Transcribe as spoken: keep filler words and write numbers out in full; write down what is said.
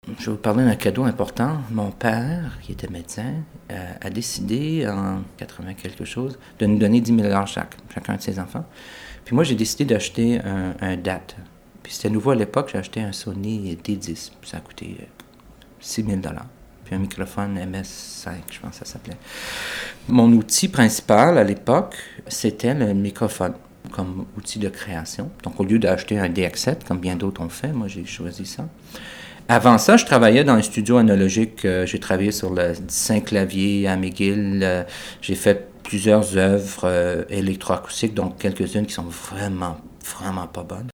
Je vais vous parler d'un cadeau important. Mon père, qui était médecin, euh, a décidé en quatre-vingts quelque chose de nous donner dix mille dollars chaque, chacun de ses enfants. Puis moi, j'ai décidé d'acheter un, un D A T. Puis c'était nouveau à l'époque, j'ai acheté un Sony D dix. Puis ça a coûté euh, six mille dollars. Puis un microphone M S cinq, je pense que ça s'appelait. Mon outil principal à l'époque, c'était le microphone comme outil de création. Donc au lieu d'acheter un D X sept, comme bien d'autres ont fait, moi j'ai choisi ça. Avant ça, je travaillais dans un studio analogique. Euh, j'ai travaillé sur le Saint-Clavier à McGill. Euh, j'ai fait plusieurs œuvres euh, électroacoustiques, donc quelques-unes qui sont vraiment, vraiment pas bonnes.